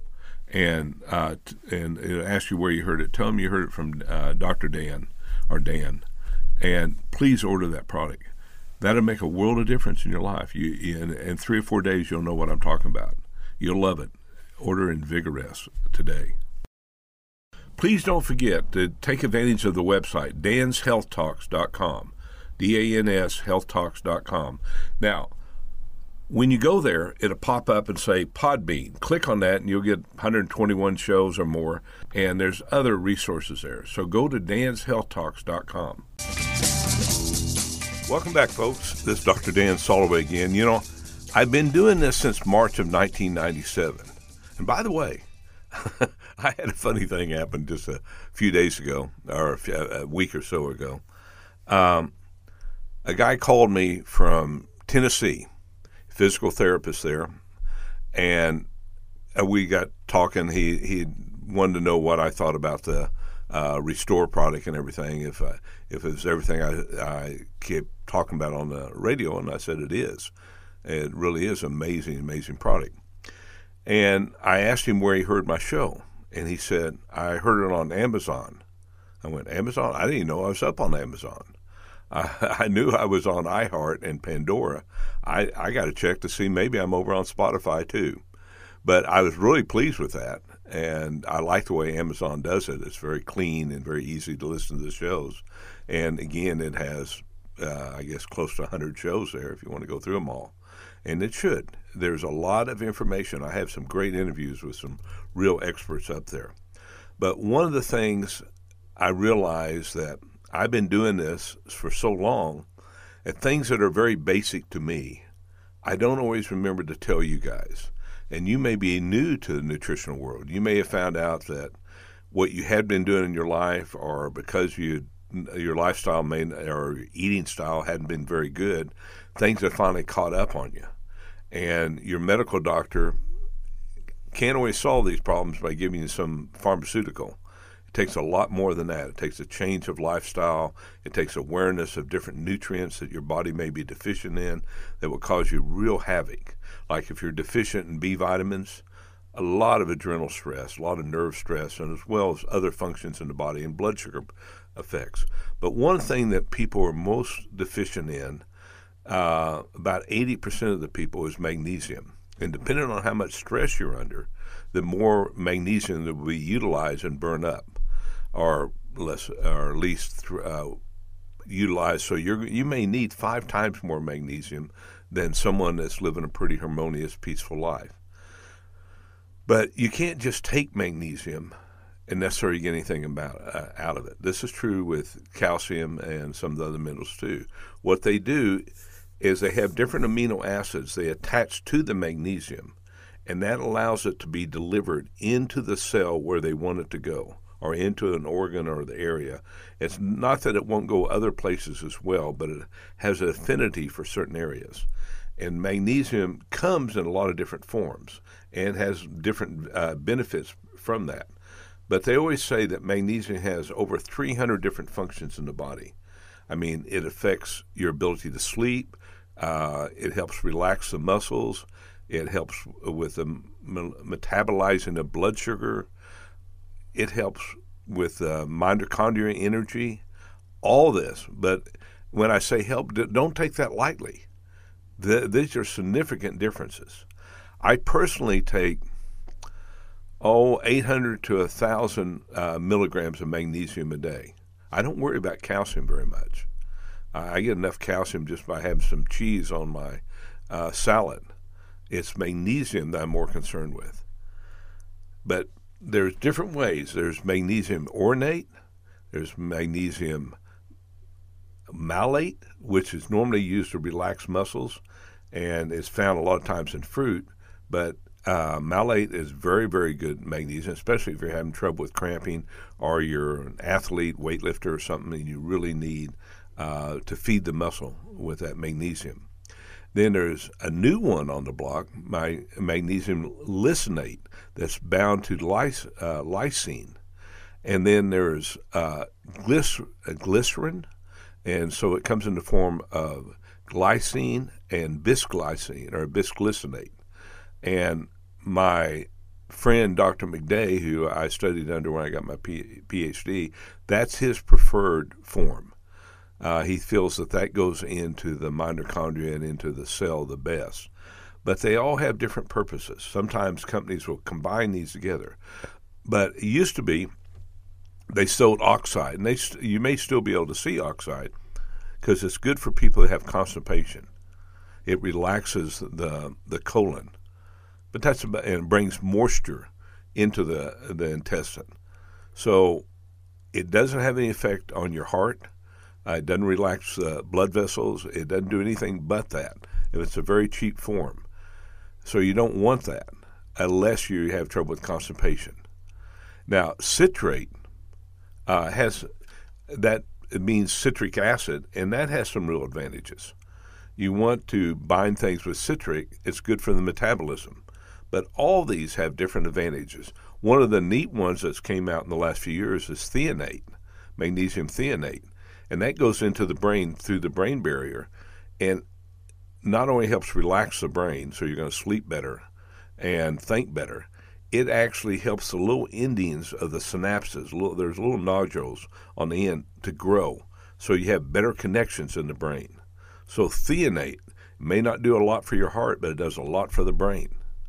and uh, t- and it'll ask you where you heard it, tell them you heard it from uh, Doctor Dan or Dan. And please order that product. That'll make a world of difference in your life. You, in, in three or four days, you'll know what I'm talking about. You'll love it. Order Invigorest today. Please don't forget to take advantage of the website, dans health talks dot com, D A N S health talks dot com. Now, when you go there, it'll pop up and say Podbean. Click on that, and you'll get one hundred twenty-one shows or more, and there's other resources there. So go to dans health talks dot com. Welcome back, folks. This is Doctor Dan Soloway again. You know, I've been doing this since March of nineteen ninety-seven. And by the way, I had a funny thing happen just a few days ago, or a week or so ago. Um, a guy called me from Tennessee, physical therapist there, and we got talking. He he wanted to know what I thought about the uh, Restore product and everything, if I, if it was everything I, I kept talking about on the radio, and I said it is. It really is an amazing, amazing product. And I asked him where he heard my show, and he said, I heard it on Amazon. I went, Amazon? I didn't even know I was up on Amazon. I, I knew I was on iHeart and Pandora. I, I got to check to see maybe I'm over on Spotify too. But I was really pleased with that, and I like the way Amazon does it. It's very clean and very easy to listen to the shows. And again, it has uh, I guess, close to one hundred shows there if you want to go through them all. And it should. There's a lot of information. I have some great interviews with some real experts up there. But one of the things I realized that I've been doing this for so long, and things that are very basic to me, I don't always remember to tell you guys. And you may be new to the nutritional world. You may have found out that what you had been doing in your life, or because you your lifestyle may, or eating style hadn't been very good, things have finally caught up on you. And your medical doctor can't always solve these problems by giving you some pharmaceutical. It takes a lot more than that. It takes a change of lifestyle. It takes awareness of different nutrients that your body may be deficient in that will cause you real havoc. Like if you're deficient in B vitamins, a lot of adrenal stress, a lot of nerve stress, and as well as other functions in the body and blood sugar effects. But one thing that people are most deficient in, uh, about eighty percent of the people, is magnesium. And depending on how much stress you're under, the more magnesium that will be utilized and burned up, or less, or at least uh, utilized. So you you may need five times more magnesium than someone that's living a pretty harmonious, peaceful life. But you can't just take magnesium and necessarily get anything about uh, out of it. This is true with calcium and some of the other minerals too. What they do is they have different amino acids they attach to the magnesium, and that allows it to be delivered into the cell where they want it to go, or into an organ or the area. It's not that it won't go other places as well, but it has an affinity for certain areas. And magnesium comes in a lot of different forms and has different uh, benefits from that. But they always say that magnesium has over three hundred different functions in the body. I mean, it affects your ability to sleep. Uh, it helps relax the muscles. It helps with the metabolizing of blood sugar. It helps with uh, mitochondrial energy, all this. But when I say help, don't take that lightly. The, these are significant differences. I personally take, oh, eight hundred to one thousand uh, milligrams of magnesium a day. I don't worry about calcium very much. Uh, I get enough calcium just by having some cheese on my uh, salad. It's magnesium that I'm more concerned with. But there's different ways. There's magnesium ornate. There's magnesium malate, which is normally used to relax muscles, and it's found a lot of times in fruit. But uh, malate is very, very good magnesium, especially if you're having trouble with cramping or you're an athlete, weightlifter or something, and you really need uh, to feed the muscle with that magnesium. Then there's a new one on the block, my magnesium lisonate, that's bound to lys- uh, lysine. And then there's uh, glycer- uh, glycerin, and so it comes in the form of glycine and bisglycine, or bisglycinate. And my friend, Doctor McDay, who I studied under when I got my P- PhD, that's his preferred form. Uh, he feels that that goes into the mitochondria and into the cell the best. But they all have different purposes. Sometimes companies will combine these together. But it used to be they sold oxide, and they st- you may still be able to see oxide because it's good for people that have constipation. It relaxes the the colon, but that's about, and it brings moisture into the the intestine. So it doesn't have any effect on your heart. Uh, it doesn't relax uh, blood vessels. It doesn't do anything but that. And it's a very cheap form. So you don't want that unless you have trouble with constipation. Now, citrate uh, has that it means citric acid, and that has some real advantages. You want to bind things with citric. It's good for the metabolism. But all these have different advantages. One of the neat ones that's came out in the last few years is threonate, magnesium threonate. And that goes into the brain through the brain barrier, and not only helps relax the brain, so you're going to sleep better and think better, it actually helps the little endings of the synapses. Little, there's little nodules on the end to grow, so you have better connections in the brain. So threonate may not do a lot for your heart, but it does a lot for the brain.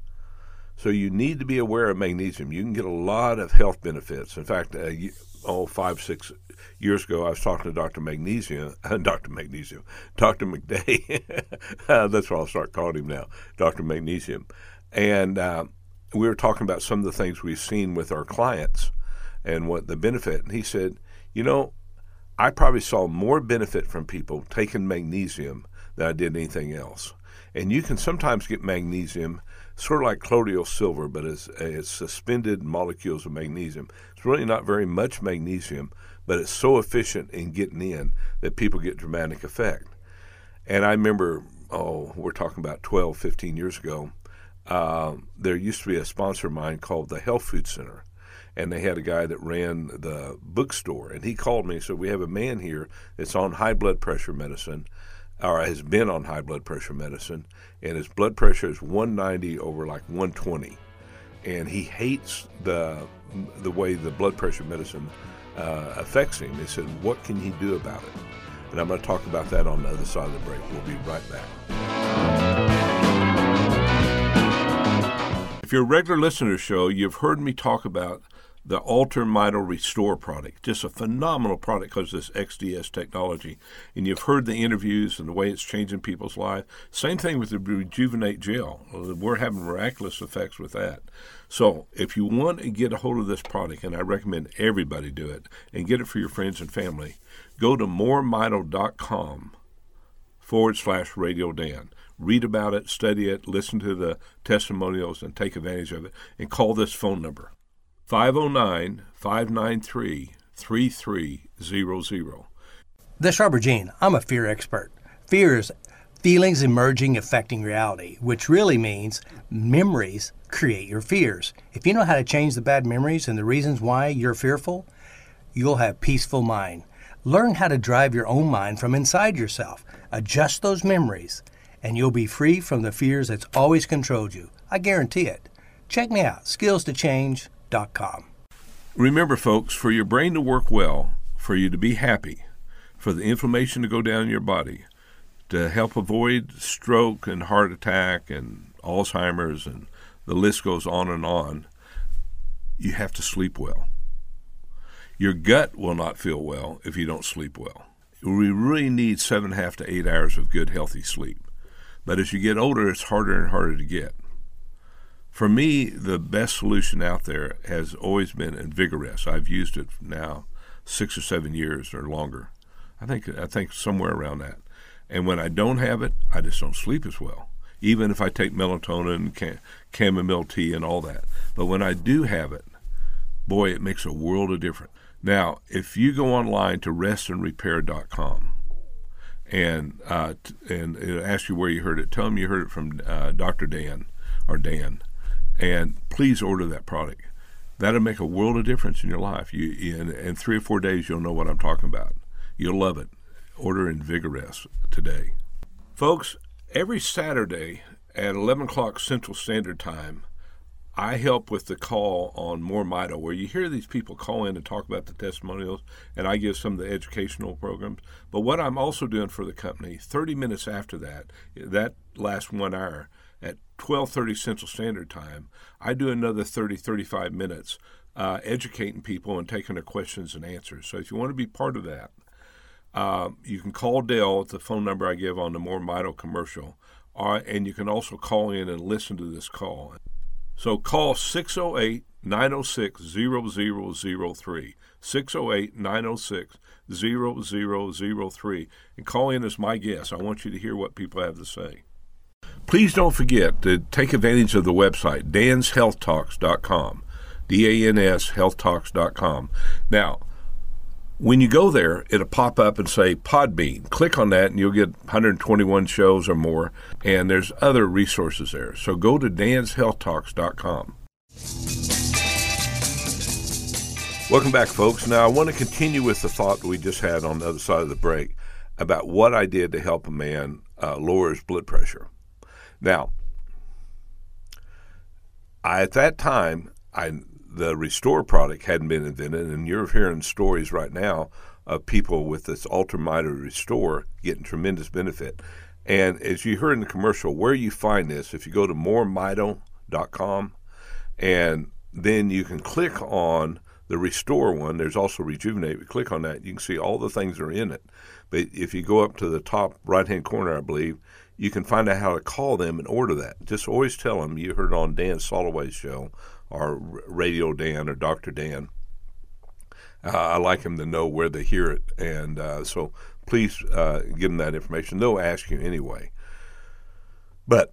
So you need to be aware of magnesium. You can get a lot of health benefits. In fact, uh, you, oh, five, six years ago, I was talking to Doctor Magnesium, Doctor Magnesium, Doctor McDay. That's what I'll start calling him now, Doctor Magnesium. And uh, we were talking about some of the things we've seen with our clients and what the benefit. And he said, you know, I probably saw more benefit from people taking magnesium than I did anything else. And you can sometimes get magnesium sort of like colloidal silver, but it's, it's suspended molecules of magnesium. It's really not very much magnesium, but it's so efficient in getting in that people get dramatic effect. And I remember, oh, we're talking about twelve, fifteen years ago, uh, there used to be a sponsor of mine called the Health Food Center. And they had a guy that ran the bookstore. And he called me and said, we have a man here that's on high blood pressure medicine, or has been on high blood pressure medicine, and his blood pressure is one ninety over like one twenty. And he hates the the way the blood pressure medicine uh, affects him. He said, what can he do about it? And I'm going to talk about that on the other side of the break. We'll be right back. If you're a regular listener to the show, you've heard me talk about the Alter Mito Restore product. Just a phenomenal product because of this X D S technology. And you've heard the interviews and the way it's changing people's lives. Same thing with the Rejuvenate Gel. We're having miraculous effects with that. So if you want to get a hold of this product, and I recommend everybody do it, and get it for your friends and family, go to moremito.com forward slash Radio Dan. Read about it, study it, listen to the testimonials, and take advantage of it. And call this phone number, five oh nine, five nine three, three three zero zero. This is Robert Gene. I'm a fear expert. Fear is feelings emerging affecting reality, which really means memories create your fears. If you know how to change the bad memories and the reasons why you're fearful, you'll have peaceful mind. Learn how to drive your own mind from inside yourself. Adjust those memories, and you'll be free from the fears that's always controlled you. I guarantee it. Check me out, skills to change dot com. Remember, folks, for your brain to work well, for you to be happy, for the inflammation to go down in your body, to help avoid stroke and heart attack and Alzheimer's, and the list goes on and on, you have to sleep well. Your gut will not feel well if you don't sleep well. We really need seven and a half to eight hours of good, healthy sleep. But as you get older, it's harder and harder to get. For me, the best solution out there has always been Invigorest. I've used it now six or seven years or longer. I think I think somewhere around that. And when I don't have it, I just don't sleep as well, even if I take melatonin, cam- chamomile tea, and all that. But when I do have it, boy, it makes a world of difference. Now, if you go online to rest and repair dot com and uh, t- and it'll ask you where you heard it, tell them you heard it from uh, Doctor Dan or Dan. And please order that product. That'll make a world of difference in your life. You, in, in three or four days, you'll know what I'm talking about. You'll love it. Order Invigorest today. Folks, every Saturday at eleven o'clock Central Standard Time, I help with the call on More Mito, where you hear these people call in and talk about the testimonials, and I give some of the educational programs. But what I'm also doing for the company, thirty minutes after that, that last one hour, at twelve thirty Central Standard Time, I do another thirty, thirty-five minutes uh, educating people and taking their questions and answers. So if you want to be part of that, uh, you can call Dale at the phone number I give on the More Mito commercial, uh, and you can also call in and listen to this call. So call six oh eight, nine oh six, zero zero zero three, six oh eight, nine oh six, zero zero zero three, and call in as my guest. I want you to hear what people have to say. Please don't forget to take advantage of the website, dans health talks dot com, D A N S health talks dot com. Now, when you go there, it'll pop up and say Podbean. Click on that and you'll get one hundred twenty-one shows or more, and there's other resources there. So go to dans health talks dot com. Welcome back, folks. Now, I want to continue with the thought that we just had on the other side of the break about what I did to help a man uh, lower his blood pressure. Now, I, at that time, I the Restore product hadn't been invented, and you're hearing stories right now of people with this Alter Mito Restore getting tremendous benefit. And as you heard in the commercial, where you find this, if you go to more mito dot com, and then you can click on the The Restore one, there's also Rejuvenate. We click on that, you can see all the things that are in it. But if you go up to the top right-hand corner, I believe, you can find out how to call them and order that. Just always tell them you heard it on Dan Soloway's show, or Radio Dan, or Doctor Dan. Uh, I like them to know where they hear it. And uh, so please uh, give them that information. They'll ask you anyway. But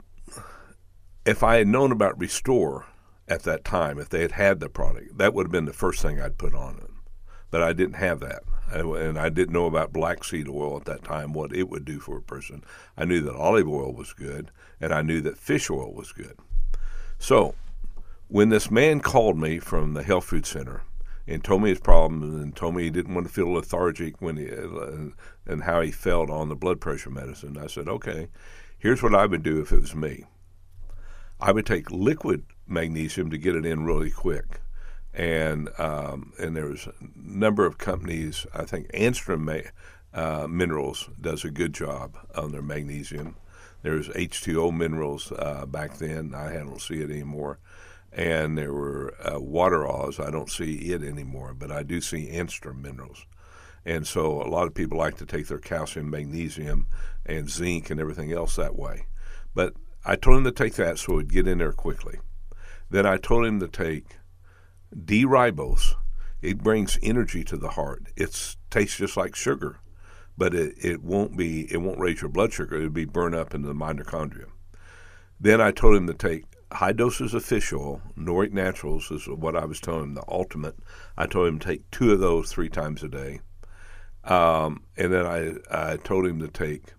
if I had known about Restore at that time, if they had had the product, that would have been the first thing I'd put on it. But I didn't have that. And I didn't know about black seed oil at that time, what it would do for a person. I knew that olive oil was good, and I knew that fish oil was good. So when this man called me from the Health Food Center and told me his problem and told me he didn't want to feel lethargic when he, uh, and how he felt on the blood pressure medicine, I said, okay, here's what I would do if it was me. I would take liquid magnesium to get it in really quick. And um, and there's a number of companies, I think Anstrom uh, Minerals does a good job on their magnesium. There's H two O Minerals uh, back then. I don't see it anymore. And there were uh, Water Oz. I don't see it anymore, but I do see Anstrom Minerals. And so a lot of people like to take their calcium, magnesium, and zinc and everything else that way. But I told him to take that so it would get in there quickly. Then I told him to take D-ribose. It brings energy to the heart. It tastes just like sugar, but it, it won't be. It won't raise your blood sugar. It'll be burned up into the mitochondria. Then I told him to take high doses of fish oil. Noric Naturals is what I was telling him, the ultimate. I told him to take two of those three times a day. Um, and then I, I told him to take,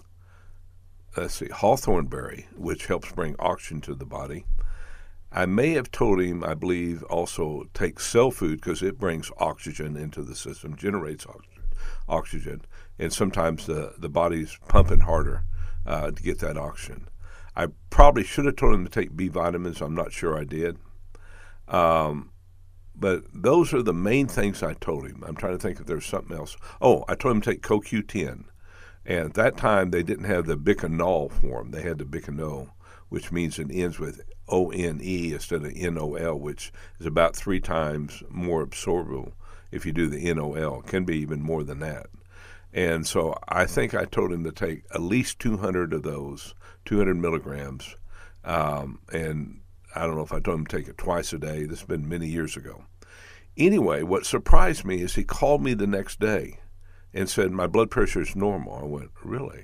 let's see, hawthorn berry, which helps bring oxygen to the body. I may have told him, I believe, also take cell food because it brings oxygen into the system, generates oxygen, oxygen and sometimes the, the body's pumping harder uh, to get that oxygen. I probably should have told him to take B vitamins. I'm not sure I did. Um, but those are the main things I told him. I'm trying to think if there's something else. Oh, I told him to take C O Q ten. And at that time, they didn't have the Bicanol form. They had the Bicanol, which means it ends with O N E instead of N O L, which is about three times more absorbable if you do the N O L. It can be even more than that. And so I think I told him to take at least two hundred of those, two hundred milligrams. Um, and I don't know if I told him to take it twice a day. This has been many years ago. Anyway, what surprised me is he called me the next day and said, my blood pressure is normal. I went, really?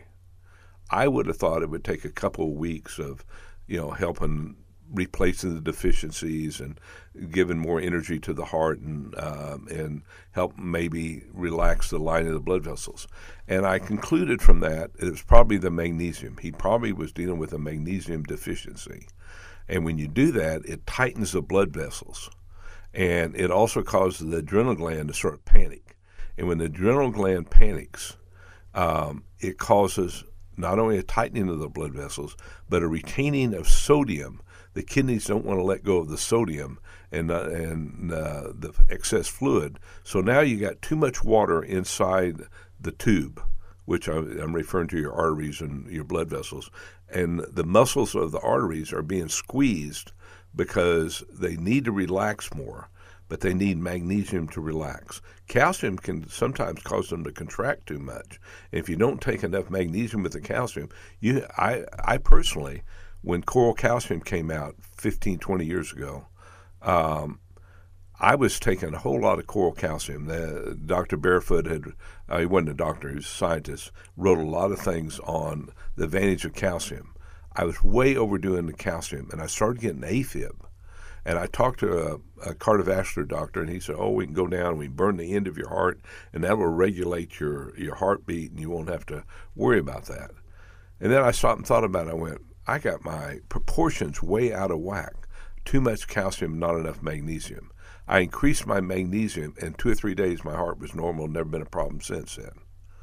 I would have thought it would take a couple of weeks of, you know, helping replacing the deficiencies and giving more energy to the heart and um, and help maybe relax the lining of the blood vessels. And I concluded from that it was probably the magnesium. He probably was dealing with a magnesium deficiency. And when you do that, it tightens the blood vessels. And it also causes the adrenal gland to sort of panic. And when the adrenal gland panics, um, it causes not only a tightening of the blood vessels, but a retaining of sodium. The kidneys don't want to let go of the sodium and uh, and uh, the excess fluid. So now you got too much water inside the tube, which I, I'm referring to your arteries and your blood vessels. And the muscles of the arteries are being squeezed because they need to relax more, but they need magnesium to relax. Calcium can sometimes cause them to contract too much. And if you don't take enough magnesium with the calcium, you, I, I personally, when Coral Calcium came out fifteen, twenty years ago, um, I was taking a whole lot of Coral Calcium. The, Doctor Barefoot had, uh, he wasn't a doctor, he was a scientist, wrote a lot of things on the advantage of calcium. I was way overdoing the calcium, and I started getting AFib. And I talked to a, a cardiovascular doctor, and he said, oh, we can go down and we burn the end of your heart, and that will regulate your, your heartbeat, and you won't have to worry about that. And then I stopped and thought about it. I went, I got my proportions way out of whack. Too much calcium, not enough magnesium. I increased my magnesium, and two or three days my heart was normal, never been a problem since then.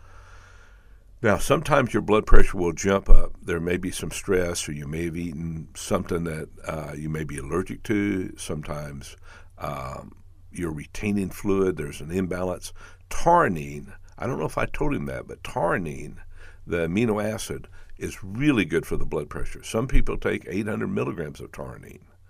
Now, sometimes your blood pressure will jump up. There may be some stress, or you may have eaten something that uh, you may be allergic to. Sometimes um, you're retaining fluid. There's an imbalance. Taurine, I don't know if I told him that, but taurine, the amino acid, is really good for the blood pressure. Some people take eight hundred milligrams of taurine.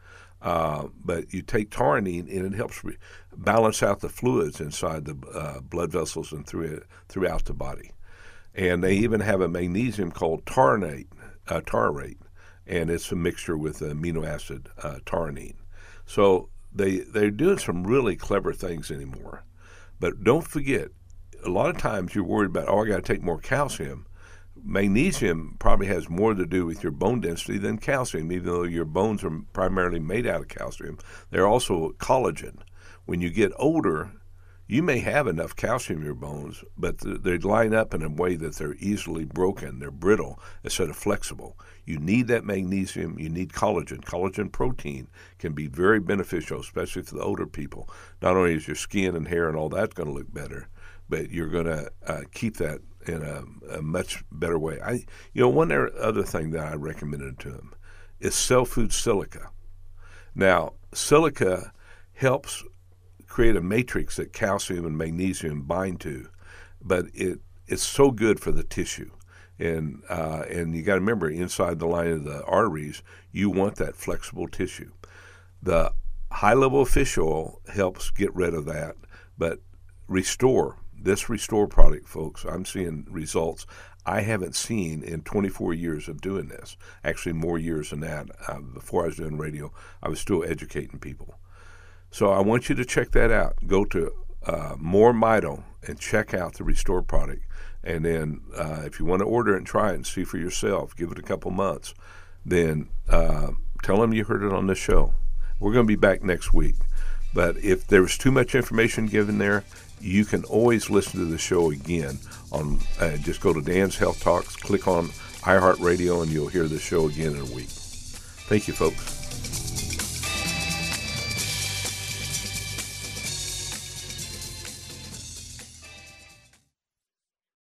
Uh, but you take taurine, and it helps re- balance out the fluids inside the uh, blood vessels and through it, throughout the body. And they even have a magnesium called taurate, uh, taurate, and it's a mixture with amino acid uh, taurine. So they they're doing some really clever things anymore. But don't forget, a lot of times you're worried about, oh, I got to take more calcium. Magnesium probably has more to do with your bone density than calcium, even though your bones are primarily made out of calcium. They're also collagen. When you get older, you may have enough calcium in your bones, but they line up in a way that they're easily broken. They're brittle instead of flexible. You need that magnesium. You need collagen. Collagen protein can be very beneficial, especially for the older people. Not only is your skin and hair and all that going to look better, but you're going to uh, keep that in a, a much better way. I, you know, one other thing that I recommended to them is Cell Food Silica. Now, silica helps create a matrix that calcium and magnesium bind to, but it it's so good for the tissue. And uh, and you got to remember, inside the line of the arteries, you want that flexible tissue. The high-level fish oil helps get rid of that, but Restore, this Restore product, folks, I'm seeing results I haven't seen in twenty-four years of doing this. Actually, more years than that. Uh, before I was doing radio, I was still educating people. So I want you to check that out. Go to uh, More Mito and check out the Restore product. And then uh, if you want to order it and try it and see for yourself, give it a couple months, then uh, tell them you heard it on this show. We're going to be back next week. But if there's too much information given there, you can always listen to the show again. On uh, just go to Dan's Health Talks, click on iHeartRadio, and you'll hear the show again in a week. Thank you, folks.